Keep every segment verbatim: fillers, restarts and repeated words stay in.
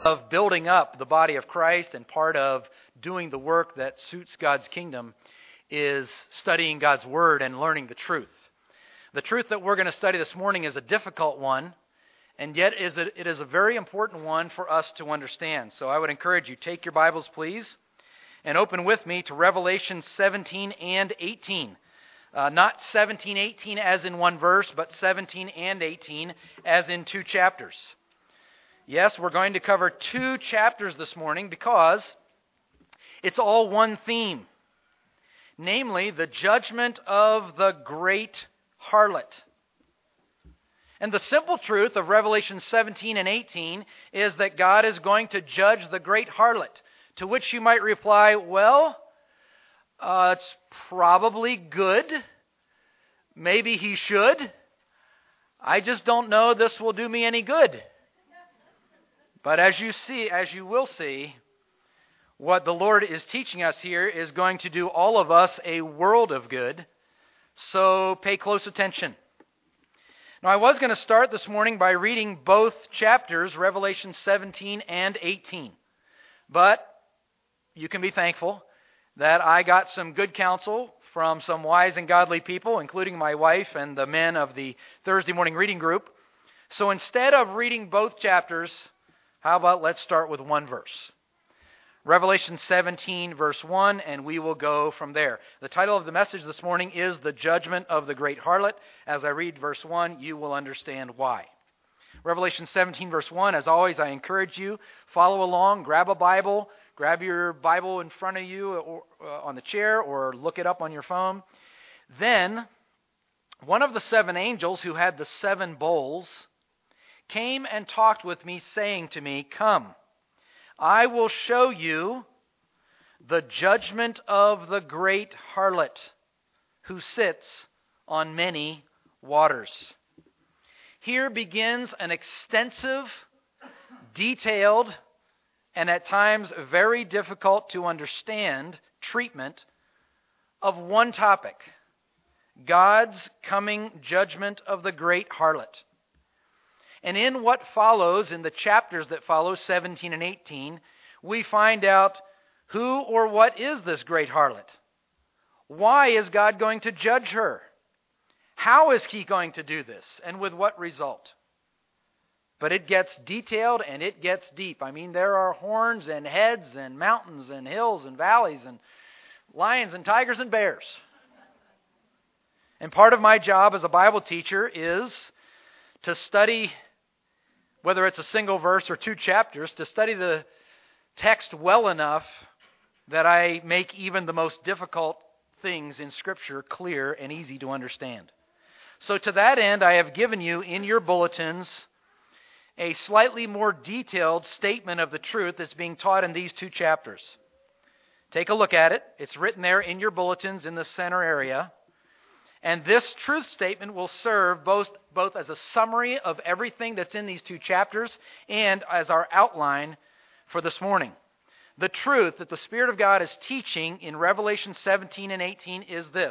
of building up the body of Christ and part of doing the work that suits God's kingdom is studying God's Word and learning the truth. The truth that we're going to study this morning is a difficult one, and yet is a, it is a very important one for us to understand. So I would encourage you, take your Bibles, please, and open with me to Revelation seventeen and eighteen. Uh, not seventeen, eighteen as in one verse, but seventeen and eighteen as in two chapters. Yes, we're going to cover two chapters this morning because it's all one theme, namely the judgment of the great harlot. And the simple truth of Revelation seventeen and eighteen is that God is going to judge the great harlot, to which you might reply, well, uh, it's probably good. Maybe he should. I just don't know this will do me any good. But as you see, as you will see, what the Lord is teaching us here is going to do all of us a world of good. So pay close attention. Now, I was going to start this morning by reading both chapters, Revelation seventeen and eighteen. But you can be thankful that I got some good counsel from some wise and godly people, including my wife and the men of the Thursday morning reading group. So instead of reading both chapters, how about let's start with one verse. Revelation seventeen, verse one, and we will go from there. The title of the message this morning is The Judgment of the Great Harlot. As I read verse one, you will understand why. Revelation seventeen, verse one, as always, I encourage you, follow along, grab a Bible, grab your Bible in front of you or, uh, on the chair, or look it up on your phone. Then, one of the seven angels who had the seven bowls came and talked with me, saying to me, "Come, I will show you the judgment of the great harlot who sits on many waters." Here begins an extensive, detailed, and at times very difficult to understand treatment of one topic: God's coming judgment of the great harlot. And in what follows, in the chapters that follow, seventeen and eighteen, we find out who or what is this great harlot? Why is God going to judge her? How is He going to do this? And with what result? But it gets detailed and it gets deep. I mean, there are horns and heads and mountains and hills and valleys and lions and tigers and bears. And part of my job as a Bible teacher is to study, whether it's a single verse or two chapters, to study the text well enough that I make even the most difficult things in Scripture clear and easy to understand. So to that end, I have given you in your bulletins a slightly more detailed statement of the truth that's being taught in these two chapters. Take a look at it. It's written there in your bulletins in the center area. And this truth statement will serve both, both as a summary of everything that's in these two chapters and as our outline for this morning. The truth that the Spirit of God is teaching in Revelation seventeen and eighteen is this: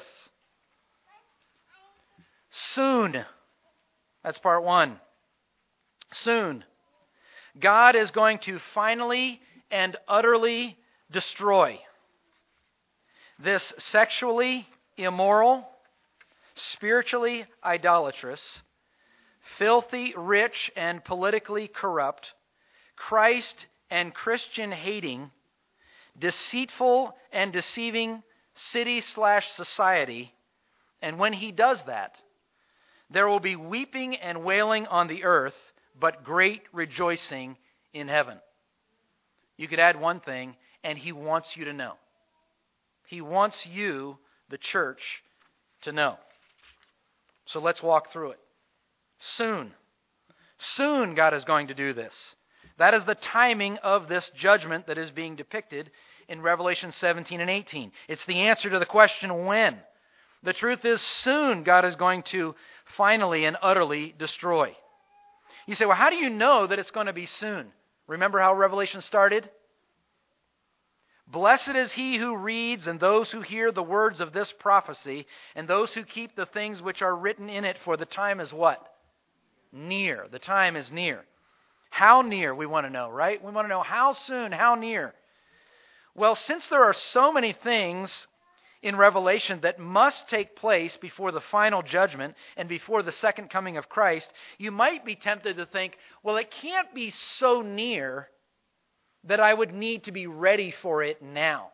soon, that's part one, soon, God is going to finally and utterly destroy this sexually immoral, spiritually idolatrous, filthy rich and politically corrupt, Christ and Christian hating, deceitful and deceiving city slash society. And when He does that, there will be weeping and wailing on the earth, but great rejoicing in heaven. You could add one thing, and He wants you to know. He wants you, the church, to know. So let's walk through it. Soon. Soon God is going to do this. That is the timing of this judgment that is being depicted in Revelation seventeen and eighteen. It's the answer to the question, when? The truth is, soon God is going to finally and utterly destroy. You say, well, how do you know that it's going to be soon? Remember how Revelation started? Blessed is he who reads and those who hear the words of this prophecy, and those who keep the things which are written in it, for the time is what? Near. The time is near. How near, we want to know, right? We want to know how soon, how near. Well, since there are so many things in Revelation that must take place before the final judgment and before the second coming of Christ, you might be tempted to think, well, it can't be so near that I would need to be ready for it now.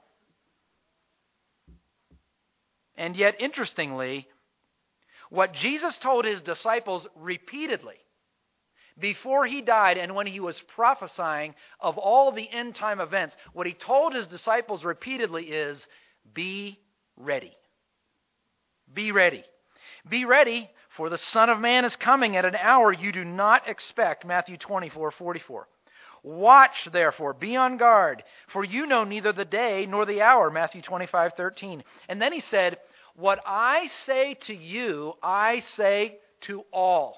And yet, interestingly, what Jesus told his disciples repeatedly before he died and when he was prophesying of all the end time events, what he told his disciples repeatedly is, be ready. Be ready. Be ready, for the Son of Man is coming at an hour you do not expect. Matthew twenty-four forty-four. Watch, therefore, be on guard, for you know neither the day nor the hour. Matthew twenty-five thirteen. And then he said, what I say to you, I say to all.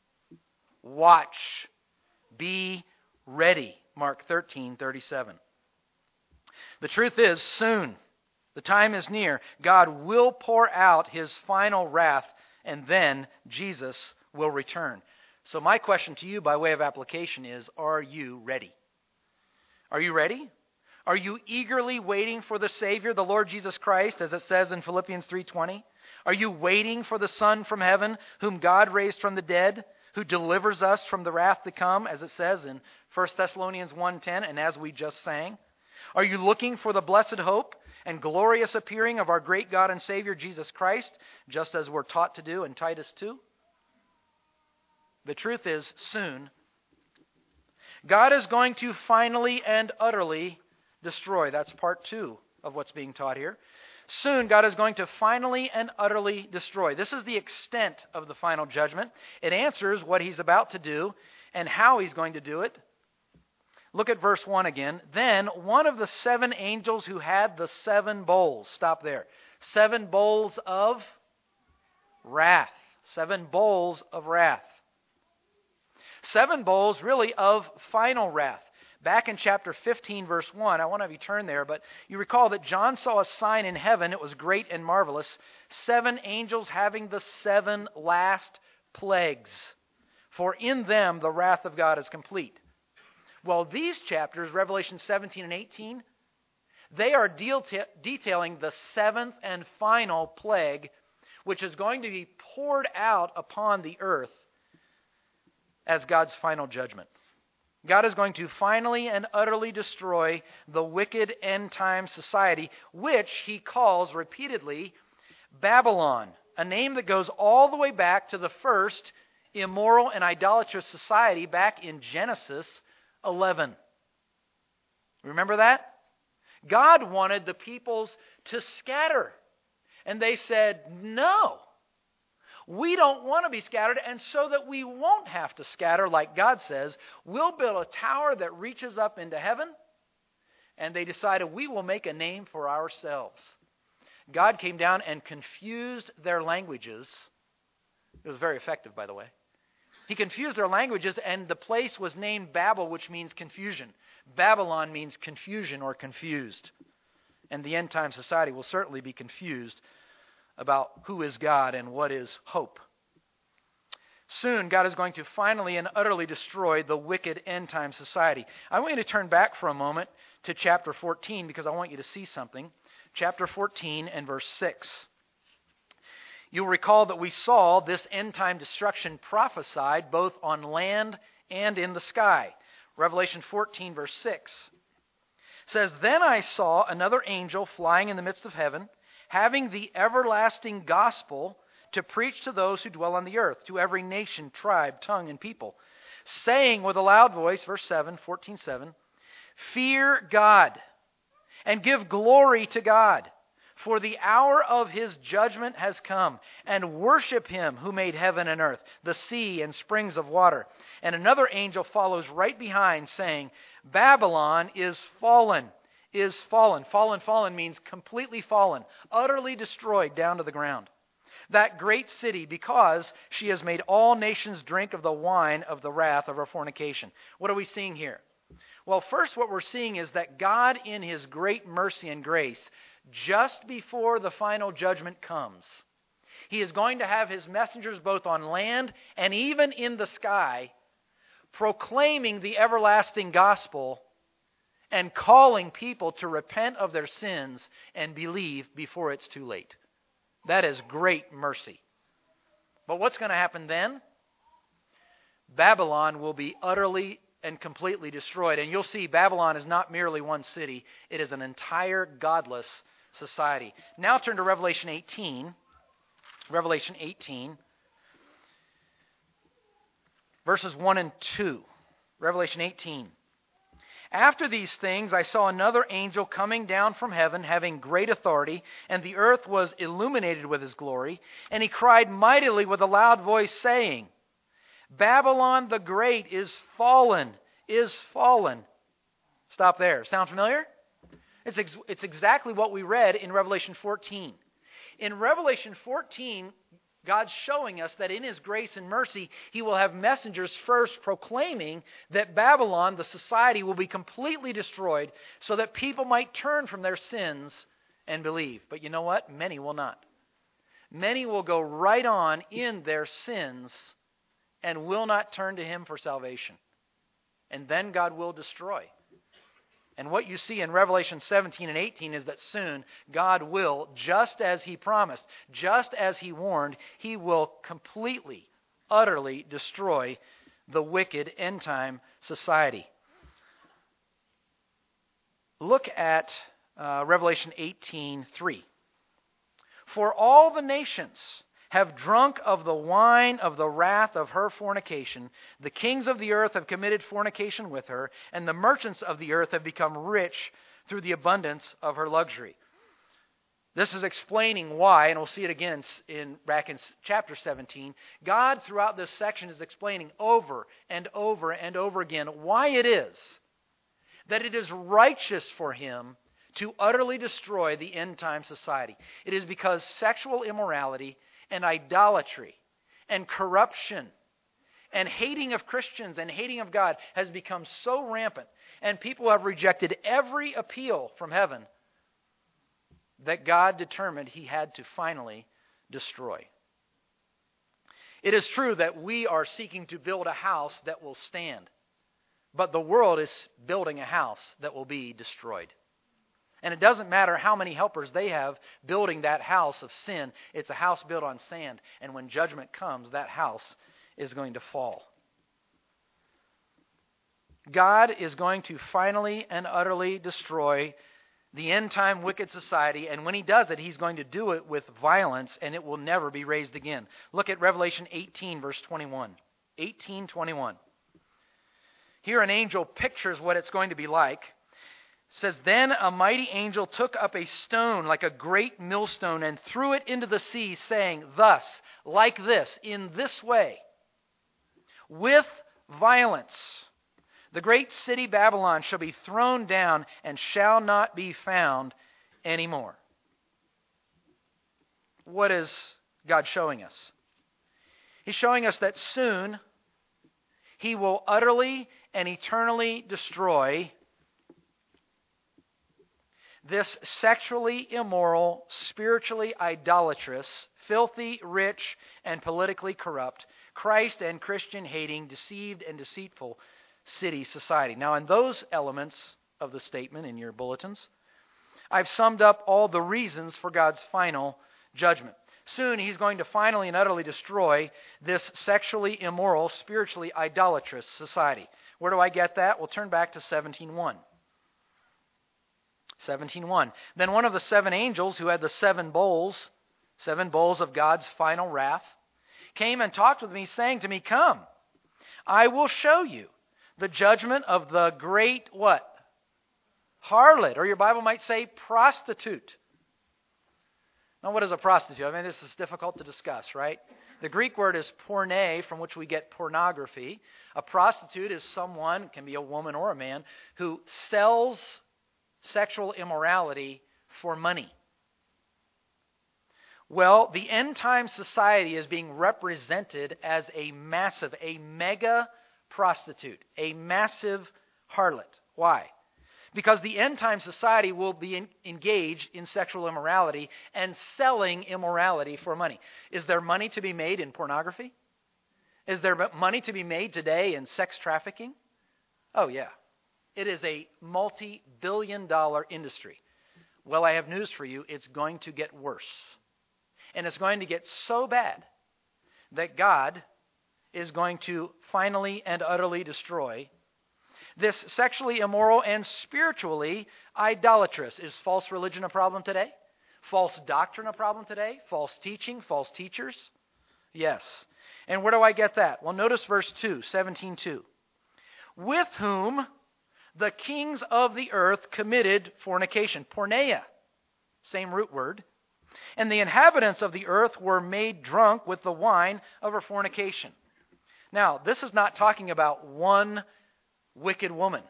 Watch. Be ready. Mark thirteen thirty-seven. The truth is, soon, the time is near, God will pour out his final wrath, and then Jesus will return. So my question to you by way of application is, are you ready? Are you ready? Are you eagerly waiting for the Savior, the Lord Jesus Christ, as it says in Philippians three twenty? Are you waiting for the Son from heaven, whom God raised from the dead, who delivers us from the wrath to come, as it says in First Thessalonians one ten, and as we just sang? Are you looking for the blessed hope and glorious appearing of our great God and Savior, Jesus Christ, just as we're taught to do in Titus two? The truth is, soon, God is going to finally and utterly destroy. That's part two of what's being taught here. Soon, God is going to finally and utterly destroy. This is the extent of the final judgment. It answers what he's about to do and how he's going to do it. Look at verse one again. Then one of the seven angels who had the seven bowls, stop there, seven bowls of wrath. Seven bowls of wrath. Seven bowls really of final wrath. Back in chapter fifteen, verse one, I want to have you turn there, but you recall that John saw a sign in heaven. It was great and marvelous. Seven angels having the seven last plagues. For in them the wrath of God is complete. Well, these chapters, Revelation seventeen and eighteen, they are deal t- detailing the seventh and final plague, which is going to be poured out upon the earth as God's final judgment. God is going to finally and utterly destroy the wicked end-time society, which he calls repeatedly Babylon, a name that goes all the way back to the first immoral and idolatrous society back in Genesis eleven. Remember that? God wanted the peoples to scatter, and they said, no. We don't want to be scattered, and so that we won't have to scatter, like God says, we'll build a tower that reaches up into heaven, and they decided we will make a name for ourselves. God came down and confused their languages. It was very effective, by the way. He confused their languages, and the place was named Babel, which means confusion. Babylon means confusion or confused. And the end-time society will certainly be confused about who is God and what is hope. Soon, God is going to finally and utterly destroy the wicked end-time society. I want you to turn back for a moment to chapter fourteen because I want you to see something. Chapter fourteen and verse six. You'll recall that we saw this end-time destruction prophesied both on land and in the sky. Revelation fourteen verse six says, Then I saw another angel flying in the midst of heaven, having the everlasting gospel to preach to those who dwell on the earth, to every nation, tribe, tongue, and people, saying with a loud voice, verse seven, fourteen seven, Fear God, and give glory to God, for the hour of his judgment has come, and worship him who made heaven and earth, the sea and springs of water. And another angel follows right behind, saying, Babylon is fallen, is fallen. Fallen, fallen means completely fallen, utterly destroyed down to the ground. That great city, because she has made all nations drink of the wine of the wrath of her fornication. What are we seeing here? Well, first what we're seeing is that God in his great mercy and grace, just before the final judgment comes, he is going to have his messengers both on land and even in the sky proclaiming the everlasting gospel and calling people to repent of their sins and believe before it's too late. That is great mercy. But what's going to happen then? Babylon will be utterly and completely destroyed. And you'll see Babylon is not merely one city. It is an entire godless society. Now turn to Revelation eighteen. Revelation eighteen. Verses one and two. Revelation eighteen. After these things, I saw another angel coming down from heaven, having great authority, and the earth was illuminated with his glory. And he cried mightily with a loud voice, saying, Babylon the Great is fallen, is fallen. Stop there. Sound familiar? It's, ex- it's exactly what we read in Revelation fourteen. In Revelation fourteen, God's showing us that in His grace and mercy, He will have messengers first proclaiming that Babylon, the society, will be completely destroyed so that people might turn from their sins and believe. But you know what? Many will not. Many will go right on in their sins and will not turn to Him for salvation. And then God will destroy. And what you see in Revelation seventeen and eighteen is that soon God will, just as He promised, just as He warned, He will completely, utterly destroy the wicked end-time society. Look at uh, Revelation eighteen three. For all the nations have drunk of the wine of the wrath of her fornication. The kings of the earth have committed fornication with her, and the merchants of the earth have become rich through the abundance of her luxury. This is explaining why, and we'll see it again in back in chapter seventeen. God, throughout this section, is explaining over and over and over again why it is that it is righteous for Him to utterly destroy the end-time society. It is because sexual immorality and idolatry and corruption and hating of Christians and hating of God has become so rampant, and people have rejected every appeal from heaven, that God determined He had to finally destroy. It is true that we are seeking to build a house that will stand, but the world is building a house that will be destroyed. And it doesn't matter how many helpers they have building that house of sin. It's a house built on sand. And when judgment comes, that house is going to fall. God is going to finally and utterly destroy the end-time wicked society. And when He does it, He's going to do it with violence, and it will never be raised again. Look at Revelation eighteen, verse twenty-one. eighteen twenty-one. Here an angel pictures what it's going to be like. It says, Then a mighty angel took up a stone like a great millstone and threw it into the sea, saying, Thus, like this, in this way, with violence, the great city Babylon shall be thrown down and shall not be found anymore. What is God showing us? He's showing us that soon He will utterly and eternally destroy this sexually immoral, spiritually idolatrous, filthy, rich, and politically corrupt, Christ and Christian hating, deceived and deceitful city society. Now, in those elements of the statement in your bulletins, I've summed up all the reasons for God's final judgment. Soon He's going to finally and utterly destroy this sexually immoral, spiritually idolatrous society. Where do I get that? Well, turn back to seventeen one. seventeen one. Then one of the seven angels who had the seven bowls, seven bowls of God's final wrath, came and talked with me, saying to me, Come, I will show you the judgment of the great what? Harlot, or your Bible might say prostitute. Now, what is a prostitute? I mean, this is difficult to discuss, right? The Greek word is porne, from which we get pornography. A prostitute is someone, can be a woman or a man, who sells sexual immorality for money. Well, the end-time society is being represented as a massive, a mega prostitute, a massive harlot. Why? Because the end-time society will be in, engaged in sexual immorality and selling immorality for money. Is there money to be made in pornography? Is there money to be made today in sex trafficking? Oh, yeah. It is a multi-billion dollar industry. Well, I have news for you. It's going to get worse. And it's going to get so bad that God is going to finally and utterly destroy this sexually immoral and spiritually idolatrous. Is false religion a problem today? False doctrine a problem today? False teaching? False teachers? Yes. And where do I get that? Well, notice verse two, seventeen two. With whom the kings of the earth committed fornication. Porneia, same root word. And the inhabitants of the earth were made drunk with the wine of her fornication. Now, this is not talking about one wicked woman.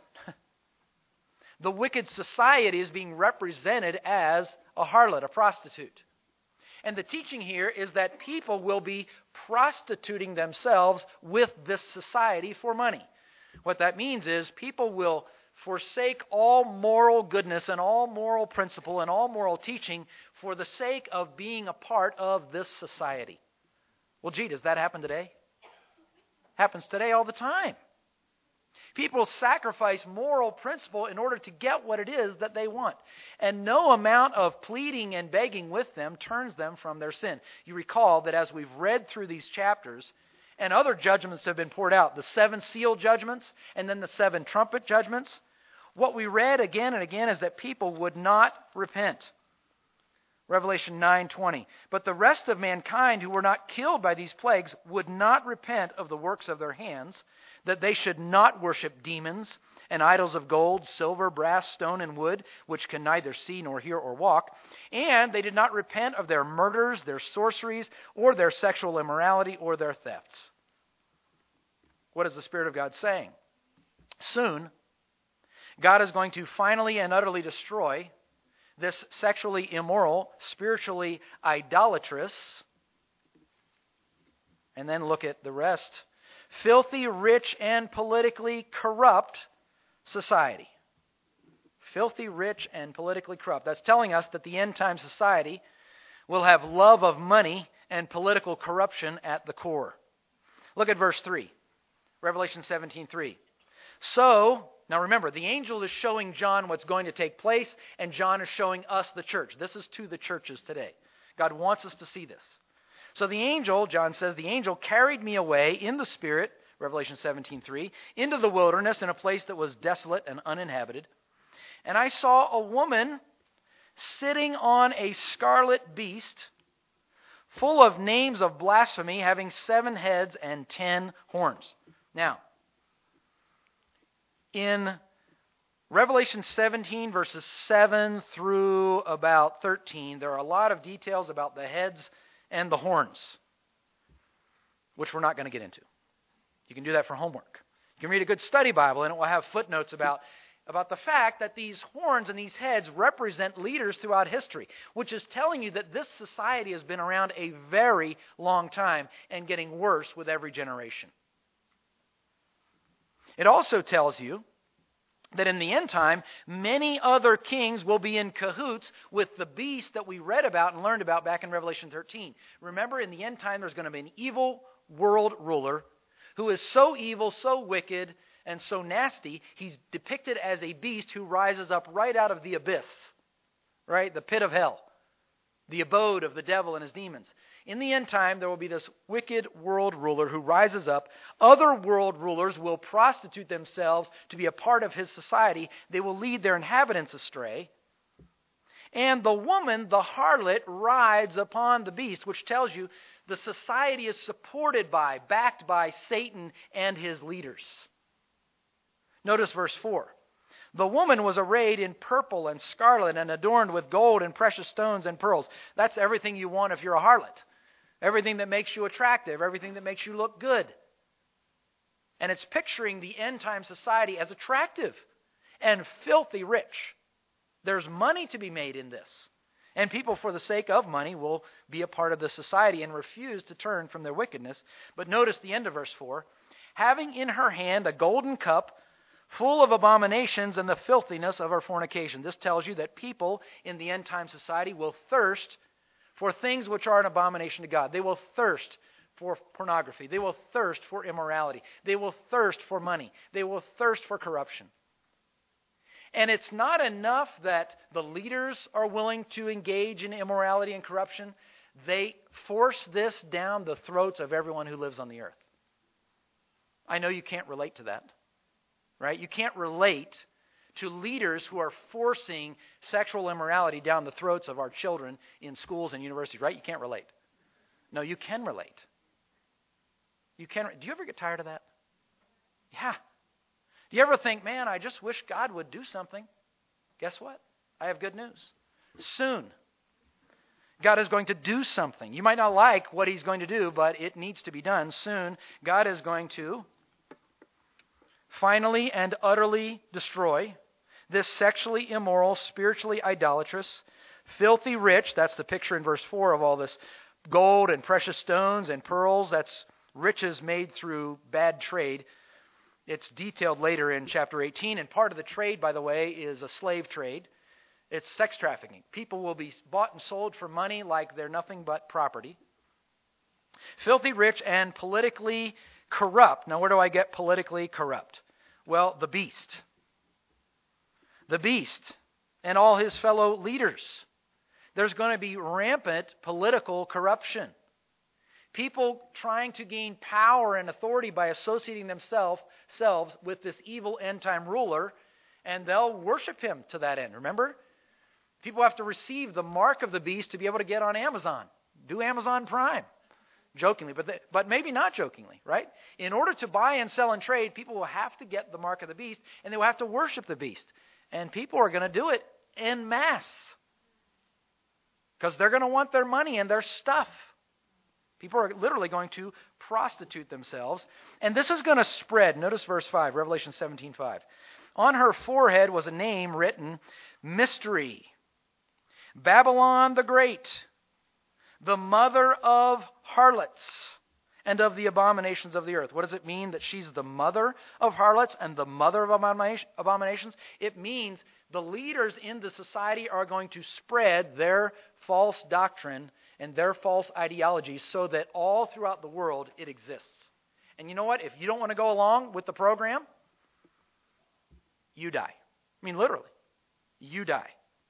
The wicked society is being represented as a harlot, a prostitute. And the teaching here is that people will be prostituting themselves with this society for money. What that means is people will forsake all moral goodness and all moral principle and all moral teaching for the sake of being a part of this society. Well, gee, does that happen today? Happens today all the time. People sacrifice moral principle in order to get what it is that they want. And no amount of pleading and begging with them turns them from their sin. You recall that as we've read through these chapters, and other judgments have been poured out, the seven seal judgments and then the seven trumpet judgments, what we read again and again is that people would not repent. Revelation nine twenty. But the rest of mankind who were not killed by these plagues would not repent of the works of their hands, that they should not worship demons and idols of gold, silver, brass, stone, and wood, which can neither see nor hear or walk. And they did not repent of their murders, their sorceries, or their sexual immorality, or their thefts. What is the Spirit of God saying? Soon, God is going to finally and utterly destroy this sexually immoral, spiritually idolatrous, and then look at the rest, filthy, rich, and politically corrupt society. Filthy, rich, and politically corrupt. That's telling us that the end-time society will have love of money and political corruption at the core. Look at verse three. Revelation seventeen three. So, now remember, the angel is showing John what's going to take place, and John is showing us the church. This is to the churches today. God wants us to see this. So the angel, John says, the angel carried me away in the Spirit, Revelation seventeen three, into the wilderness in a place that was desolate and uninhabited. And I saw a woman sitting on a scarlet beast, full of names of blasphemy, having seven heads and ten horns. Now, in Revelation seventeen, verses seven through about thirteen, there are a lot of details about the heads and the horns, which we're not going to get into. You can do that for homework. You can read a good study Bible, and it will have footnotes about, about the fact that these horns and these heads represent leaders throughout history, which is telling you that this society has been around a very long time and getting worse with every generation. It also tells you that in the end time, many other kings will be in cahoots with the beast that we read about and learned about back in Revelation thirteen. Remember, in the end time, there's going to be an evil world ruler who is so evil, so wicked, and so nasty, he's depicted as a beast who rises up right out of the abyss, right? The pit of hell, the abode of the devil and his demons. In the end time, there will be this wicked world ruler who rises up. Other world rulers will prostitute themselves to be a part of his society. They will lead their inhabitants astray. And the woman, the harlot, rides upon the beast, which tells you the society is supported by, backed by Satan and his leaders. Notice verse four. The woman was arrayed in purple and scarlet and adorned with gold and precious stones and pearls. That's everything you want if you're a harlot. Everything that makes you attractive, everything that makes you look good. And it's picturing the end-time society as attractive and filthy rich. There's money to be made in this. And people, for the sake of money, will be a part of the society and refuse to turn from their wickedness. But notice the end of verse four. Having in her hand a golden cup full of abominations and the filthiness of her fornication. This tells you that people in the end-time society will thirst for things which are an abomination to God. They will thirst for pornography. They will thirst for immorality. They will thirst for money. They will thirst for corruption. And it's not enough that the leaders are willing to engage in immorality and corruption. They force this down the throats of everyone who lives on the earth. I know you can't relate to that, right? You can't relate to leaders who are forcing sexual immorality down the throats of our children in schools and universities, right? You can't relate. No, you can relate. You can. Do you ever get tired of that? Yeah. Do you ever think, man, I just wish God would do something? Guess what? I have good news. Soon, God is going to do something. You might not like what He's going to do, but it needs to be done. Soon, God is going to finally and utterly destroy this sexually immoral, spiritually idolatrous, filthy rich. That's the picture in verse four of all this gold and precious stones and pearls. That's riches made through bad trade. It's detailed later in chapter eighteen, and part of the trade, by the way, is a slave trade. It's sex trafficking. People will be bought and sold for money like they're nothing but property. Filthy rich and politically corrupt. Now, where do I get politically corrupt? Well, the beast. The beast and all his fellow leaders. There's going to be rampant political corruption. People trying to gain power and authority by associating themselves selves with this evil end-time ruler, and they'll worship him to that end. Remember? People have to receive the mark of the beast to be able to get on Amazon. Do Amazon Prime. Jokingly, but, they, but maybe not jokingly, right? In order to buy and sell and trade, people will have to get the mark of the beast, and they will have to worship the beast. And people are going to do it en masse because they're going to want their money and their stuff. People are literally going to prostitute themselves. And this is going to spread. Notice verse five, Revelation seventeen five. On her forehead was a name written, Mystery, Babylon the Great, the mother of harlots and of the abominations of the earth. What does it mean that she's the mother of harlots and the mother of abominations? It means the leaders in the society are going to spread their false doctrine and their false ideologies so that all throughout the world it exists. And you know what? If you don't want to go along with the program, you die. I mean, literally, you die.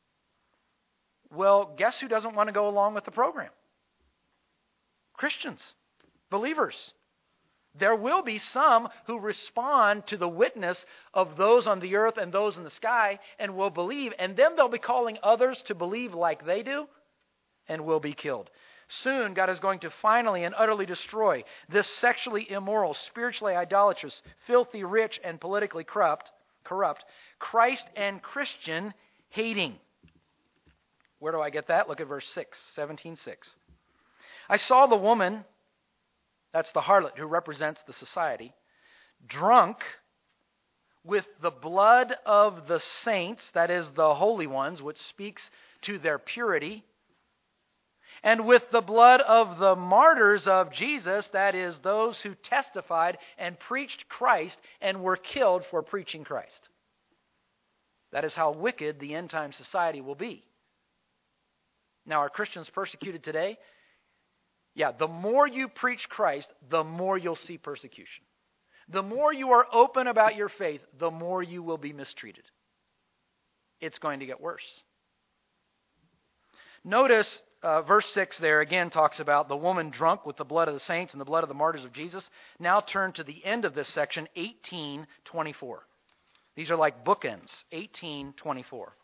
Well, guess who doesn't want to go along with the program? Christians, believers. There will be some who respond to the witness of those on the earth and those in the sky and will believe, and then they'll be calling others to believe like they do and will be killed. Soon, God is going to finally and utterly destroy this sexually immoral, spiritually idolatrous, filthy rich, and politically corrupt, corrupt, Christ and Christian hating. Where do I get that? Look at verse six, seventeen six. I saw the woman, that's the harlot who represents the society, drunk with the blood of the saints, that is the holy ones, which speaks to their purity, and with the blood of the martyrs of Jesus, that is those who testified and preached Christ and were killed for preaching Christ. That is how wicked the end-time society will be. Now, are Christians persecuted today? Yeah, the more you preach Christ, the more you'll see persecution. The more you are open about your faith, the more you will be mistreated. It's going to get worse. Notice uh, verse six there again talks about the woman drunk with the blood of the saints and the blood of the martyrs of Jesus. Now turn to the end of this section, eighteen twenty-four. These are like bookends, eighteen twenty-four.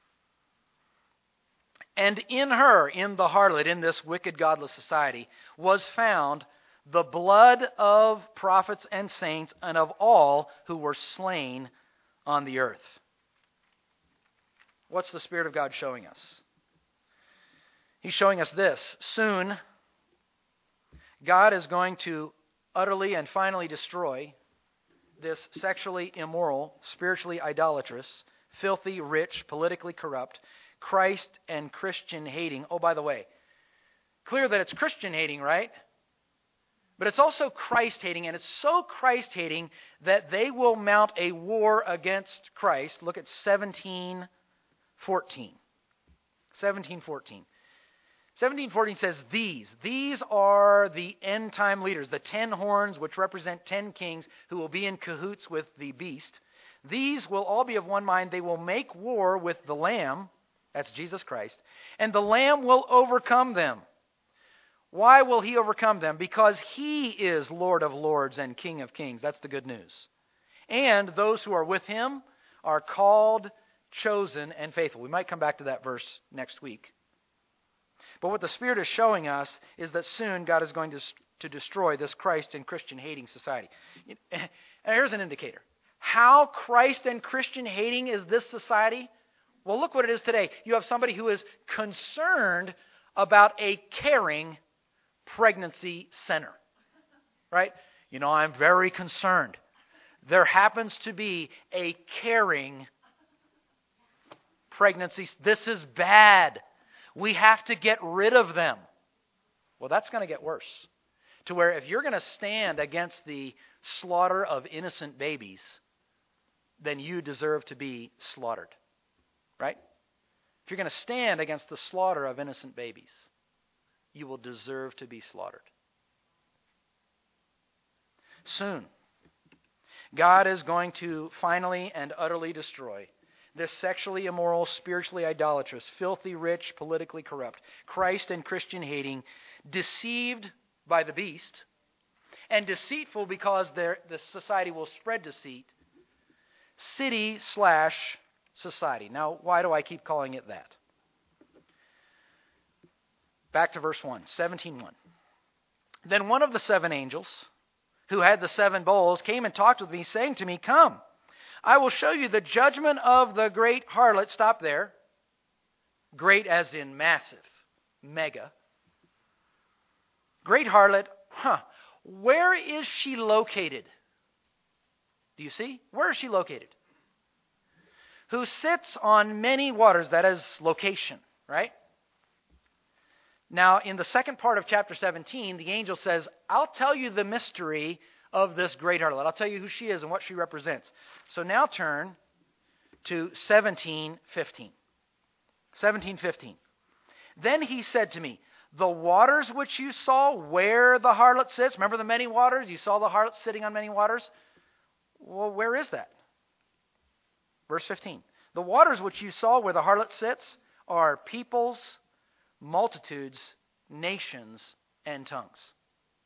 And in her, in the harlot, in this wicked, godless society, was found the blood of prophets and saints and of all who were slain on the earth. What's the Spirit of God showing us? He's showing us this. Soon, God is going to utterly and finally destroy this sexually immoral, spiritually idolatrous, filthy, rich, politically corrupt, Christ and Christian hating. Oh, by the way, clear that it's Christian hating, right? But it's also Christ hating, and it's so Christ hating that they will mount a war against Christ. Look at seventeen fourteen. seventeen fourteen. seventeen fourteen says these. These are the end time leaders, the ten horns which represent ten kings who will be in cahoots with the beast. These will all be of one mind. They will make war with the Lamb, that's Jesus Christ, and the Lamb will overcome them. Why will he overcome them? Because he is Lord of lords and King of kings. That's the good news. And those who are with him are called, chosen, and faithful. We might come back to that verse next week. But what the Spirit is showing us is that soon God is going to, to destroy this Christ and Christian hating society. And here's an indicator. How Christ and Christian hating is this society? Well, look what it is today. You have somebody who is concerned about a caring pregnancy center. Right? You know, I'm very concerned. There happens to be a caring pregnancy. This is bad. We have to get rid of them. Well, that's going to get worse. To where if you're going to stand against the slaughter of innocent babies, then you deserve to be slaughtered. Right? If you're going to stand against the slaughter of innocent babies, you will deserve to be slaughtered. Soon, God is going to finally and utterly destroy this sexually immoral, spiritually idolatrous, filthy rich, politically corrupt, Christ and Christian hating, deceived by the beast, and deceitful because the society will spread deceit, city slash society. Now, why do I keep calling it that? Back to verse one, seventeen one. Then one of the seven angels who had the seven bowls came and talked with me, saying to me, "Come, I will show you the judgment of the great harlot." Stop there. Great as in massive, mega. Great harlot, huh. Where is she located? Do you see? Where is she located? Who sits on many waters. That is location, right? Now, in the second part of chapter seventeen, the angel says, I'll tell you the mystery of this great harlot. I'll tell you who she is and what she represents. So now turn to seventeen fifteen. seventeen fifteen. Then he said to me, the waters which you saw where the harlot sits, remember the many waters? You saw the harlot sitting on many waters? Well, where is that? Verse fifteen. The waters which you saw where the harlot sits are peoples, multitudes, nations, and tongues.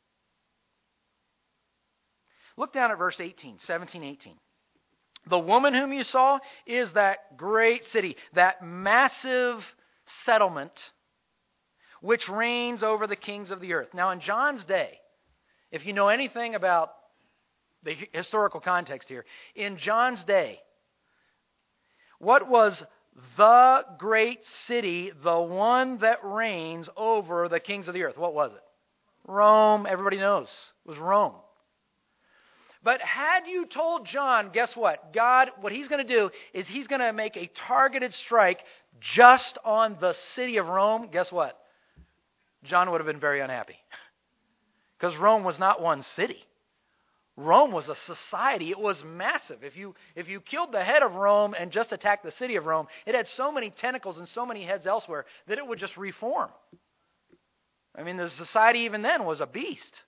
Look down at verse eighteen, seventeen eighteen. The woman whom you saw is that great city, that massive settlement which reigns over the kings of the earth. Now, in John's day, if you know anything about the historical context here, in John's day, what was the great city, the one that reigns over the kings of the earth? What was it? Rome. Everybody knows. It was Rome. But had you told John, guess what? God, what he's going to do is he's going to make a targeted strike just on the city of Rome. Guess what? John would have been very unhappy. Because Rome was not one city. Rome was a society. It was massive. If you if you killed the head of Rome and just attacked the city of Rome, it had so many tentacles and so many heads elsewhere that it would just reform. I mean, the society even then was a beast.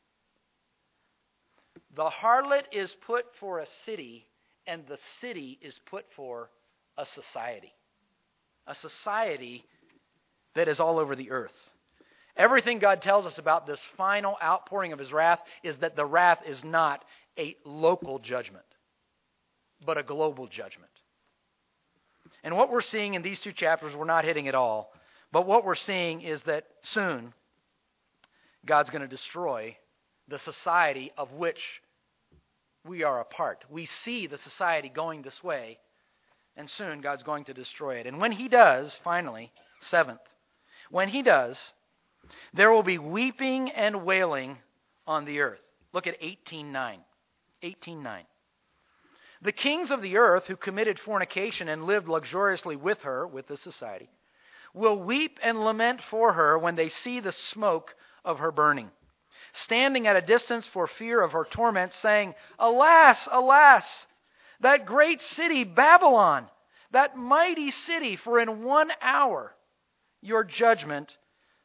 The harlot is put for a city, and the city is put for a society. A society that is all over the earth. Everything God tells us about this final outpouring of His wrath is that the wrath is not a local judgment, but a global judgment. And what we're seeing in these two chapters, we're not hitting it all, but what we're seeing is that soon God's going to destroy the society of which we are a part. We see the society going this way, and soon God's going to destroy it. And when He does, finally, seventh, when He does, there will be weeping and wailing on the earth. Look at eighteen nine. eighteen nine. The kings of the earth who committed fornication and lived luxuriously with her, with the society, will weep and lament for her when they see the smoke of her burning, standing at a distance for fear of her torment, saying, Alas, alas, that great city Babylon, that mighty city, for in one hour your judgment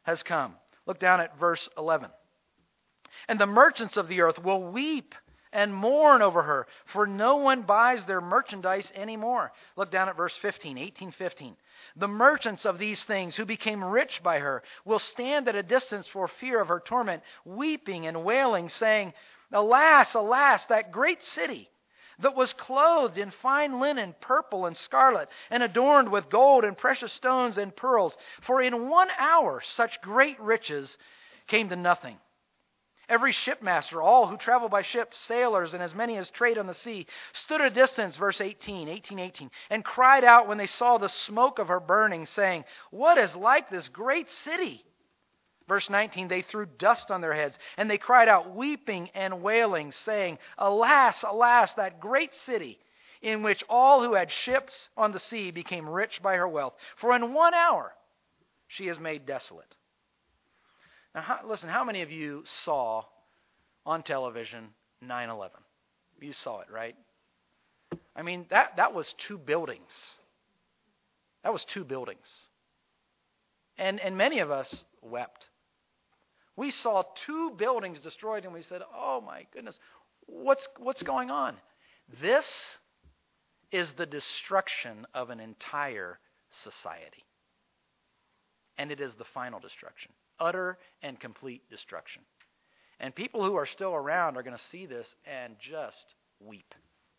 has come. Look down at verse eleven. And the merchants of the earth will weep and mourn over her, for no one buys their merchandise anymore. Look down at verse fifteen, eighteen fifteen. The merchants of these things who became rich by her will stand at a distance for fear of her torment, weeping and wailing, saying, Alas, alas, that great city that was clothed in fine linen, purple and scarlet, and adorned with gold and precious stones and pearls. For in one hour such great riches came to nothing. Every shipmaster, all who travel by ship, sailors, and as many as trade on the sea, stood at a distance, verse eighteen, eighteen, eighteen, and cried out when they saw the smoke of her burning, saying, What is like this great city? Verse nineteen, they threw dust on their heads, and they cried out, weeping and wailing, saying, Alas, alas, that great city, in which all who had ships on the sea became rich by her wealth. For in one hour she is made desolate. Now, how, listen, how many of you saw on television nine eleven? You saw it, right? I mean, that, that was two buildings. That was two buildings. And, and many of us wept. We saw two buildings destroyed and we said, oh my goodness, what's, what's going on? This is the destruction of an entire society. And it is the final destruction. Utter and complete destruction. And people who are still around are going to see this and just weep.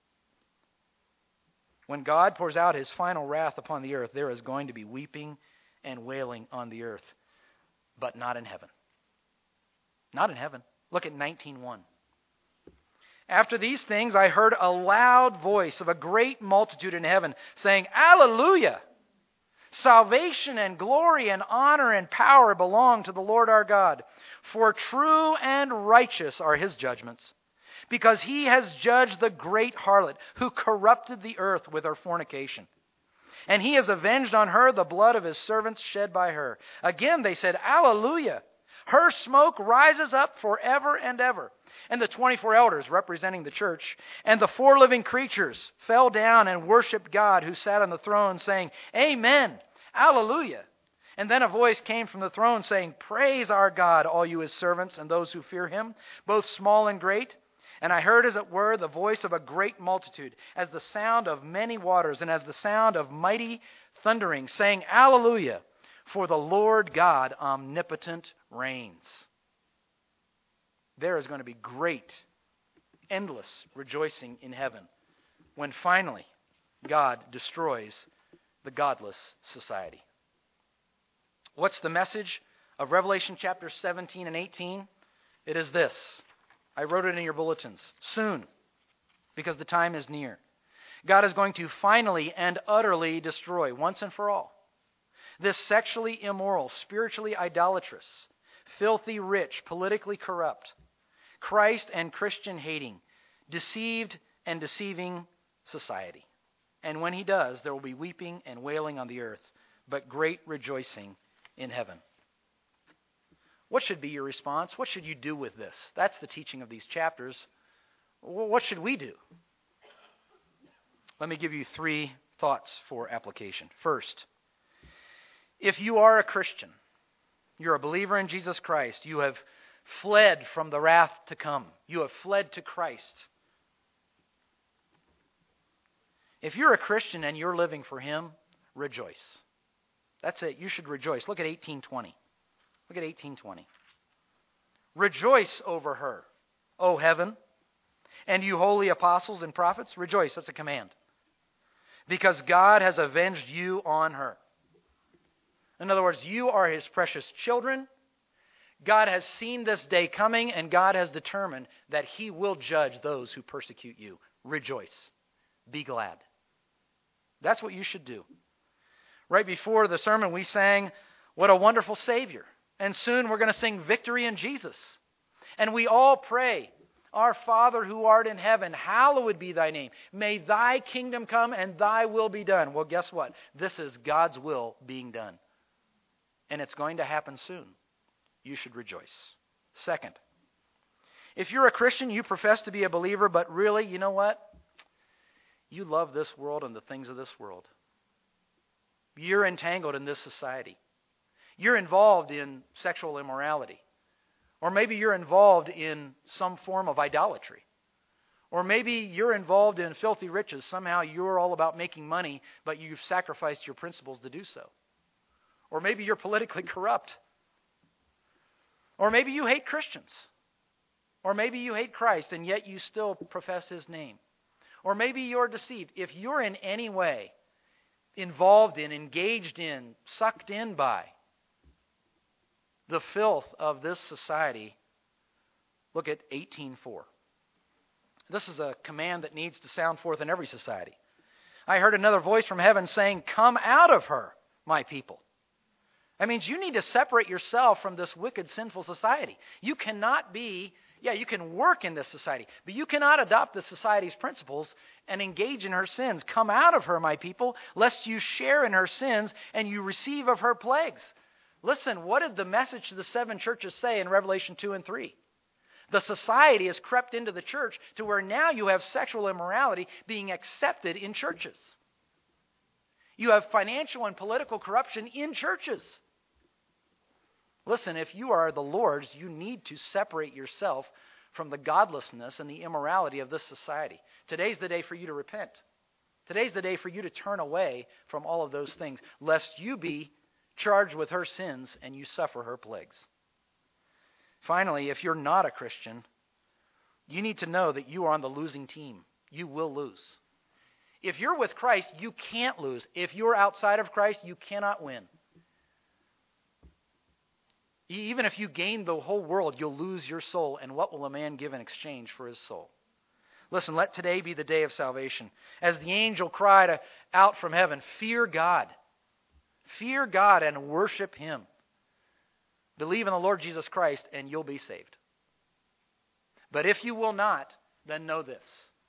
When God pours out His final wrath upon the earth, there is going to be weeping and wailing on the earth, but not in heaven. Not in heaven. Look at nineteen one. After these things, I heard a loud voice of a great multitude in heaven saying, Alleluia! Salvation and glory and honor and power belong to the Lord our God. For true and righteous are His judgments, because He has judged the great harlot who corrupted the earth with her fornication. And He has avenged on her the blood of His servants shed by her. Again they said, Alleluia! Her smoke rises up forever and ever. And the twenty-four elders representing the church and the four living creatures fell down and worshipped God who sat on the throne, saying, Amen, Alleluia. And then a voice came from the throne saying, Praise our God, all you His servants and those who fear Him, both small and great. And I heard, as it were, the voice of a great multitude, as the sound of many waters, and as the sound of mighty thundering, saying, Alleluia, for the Lord God omnipotent reigns. There is going to be great, endless rejoicing in heaven when finally God destroys the godless society. What's the message of Revelation chapter seventeen and eighteen? It is this. I wrote it in your bulletins. Soon, because the time is near, God is going to finally and utterly destroy, once and for all, this sexually immoral, spiritually idolatrous, filthy rich, politically corrupt, Christ and Christian hating, deceived and deceiving society. And when He does, there will be weeping and wailing on the earth, but great rejoicing in heaven. What should be your response? What should you do with this? That's the teaching of these chapters. What should we do? Let me give you three thoughts for application. First, if you are a Christian, you're a believer in Jesus Christ, you have fled from the wrath to come. You have fled to Christ. If you're a Christian and you're living for Him, rejoice. That's it. You should rejoice. Look at eighteen twenty. Look at eighteen twenty. Rejoice over her, O heaven, and you holy apostles and prophets. Rejoice. That's a command. Because God has avenged you on her. In other words, you are His precious children. God has seen this day coming, and God has determined that He will judge those who persecute you. Rejoice. Be glad. That's what you should do. Right before the sermon, we sang, What a Wonderful Savior. And soon we're going to sing Victory in Jesus. And we all pray, Our Father who art in heaven, hallowed be Thy name. May Thy kingdom come and Thy will be done. Well, guess what? This is God's will being done. And it's going to happen soon. You should rejoice. Second, if you're a Christian, you profess to be a believer, but really, you know what? You love this world and the things of this world. You're entangled in this society. you're involved in sexual immorality. Or maybe you're involved in some form of idolatry. Or maybe you're involved in filthy riches. Somehow you're all about making money, but you've sacrificed your principles to do so. Or maybe you're politically corrupt. Or maybe you hate Christians. Or maybe you hate Christ and yet you still profess His name. Or maybe you're deceived. If you're in any way involved in, engaged in, sucked in by the filth of this society, look at eighteen four. This is a command that needs to sound forth in every society. I heard another voice from heaven saying, "Come out of her, my people." That means you need to separate yourself from this wicked, sinful society. You cannot be, yeah, you can work in this society, but you cannot adopt this society's principles and engage in her sins. Come out of her, my people, lest you share in her sins and you receive of her plagues. Listen, what did the message to the seven churches say in Revelation two and three? The society has crept into the church to where now you have sexual immorality being accepted in churches. You have financial and political corruption in churches. Listen, if you are the Lord's, you need to separate yourself from the godlessness and the immorality of this society. Today's the day for you to repent. Today's the day for you to turn away from all of those things, lest you be charged with her sins and you suffer her plagues. Finally, if you're not a Christian, you need to know that you are on the losing team. You will lose. If you're with Christ, you can't lose. If you're outside of Christ, you cannot win. Even if you gain the whole world, you'll lose your soul. And what will a man give in exchange for his soul? Listen, let today be the day of salvation. As the angel cried out from heaven, fear God. Fear God and worship Him. Believe in the Lord Jesus Christ and you'll be saved. But if you will not, then know this.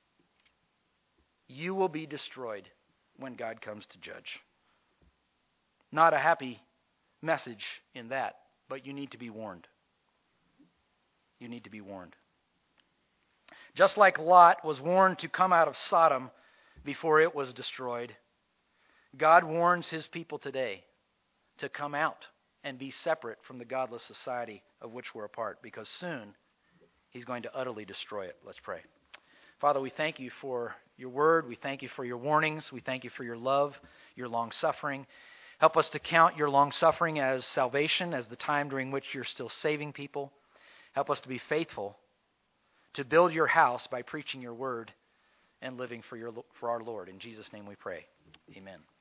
You will be destroyed when God comes to judge. Not a happy message in that, but you need to be warned. You need to be warned. Just like Lot was warned to come out of Sodom before it was destroyed, God warns His people today to come out and be separate from the godless society of which we're a part, because soon He's going to utterly destroy it. Let's pray. Father, we thank You for Your word. We thank You for Your warnings. We thank You for Your love, Your long-suffering. Help us to count Your long-suffering as salvation, as the time during which You're still saving people. Help us to be faithful to build Your house by preaching Your word and living for your for our Lord. In Jesus' name we pray. Amen.